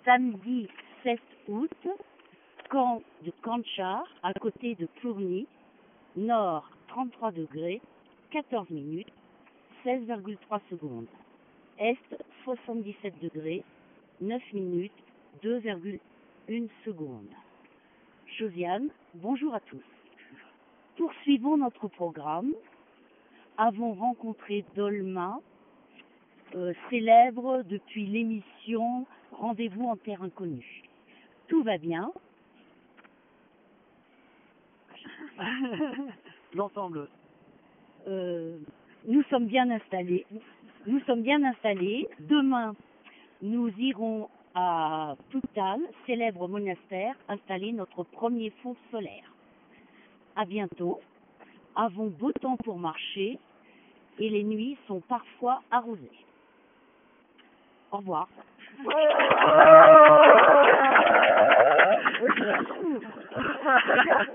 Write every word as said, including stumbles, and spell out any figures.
samedi sept août, camp de Canchar, à côté de Plourny, nord trente-trois degrés, quatorze minutes, seize virgule trois secondes. Est soixante-dix-sept degrés, neuf minutes, deux virgule un secondes. Josiane, bonjour à tous. Poursuivons notre programme. Avons rencontré Dolma, euh, célèbre depuis l'émission Rendez-vous en terre inconnue. Tout va bien. L'ensemble. Euh, nous sommes bien installés. Nous sommes bien installés. Demain, nous irons à Toutal, célèbre monastère, installer notre premier four solaire. À bientôt. Avons beau temps pour marcher et les nuits sont parfois arrosées. Au revoir.